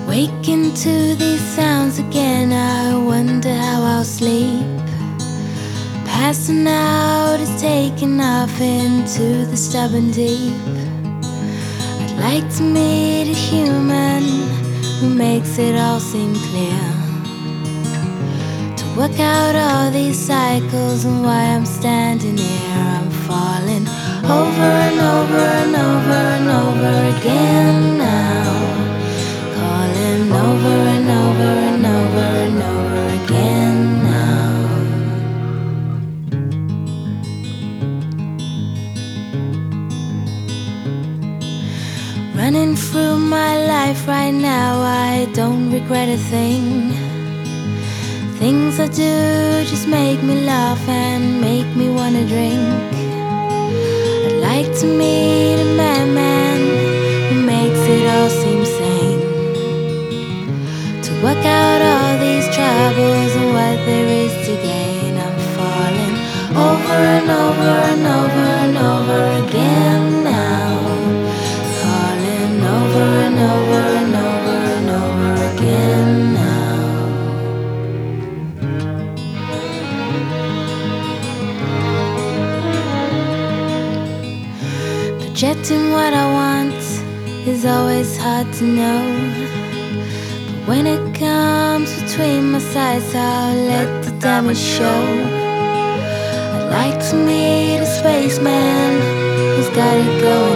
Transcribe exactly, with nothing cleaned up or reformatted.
Waking to these sounds again, I wonder how I'll sleep. Passing out is taking off into the stubborn deep. I'd like to meet a human who makes it all seem clear, to work out all these cycles and why I'm standing here. I'm falling over and over and over and over again now, calling over and over and over and over again now. Running through my life right now, I don't regret a thing. Things I do just make me laugh and make me wanna drink. I'd like to meet a madman who makes it all seem sane, to work out all these troubles and what there is to gain. I'm falling over and over and over and over again now, calling over and over and over and over again now. Projecting what I want is always hard to know, but when it comes between my sides, I'll let the damage show. I'd like to meet a spaceman who's got it going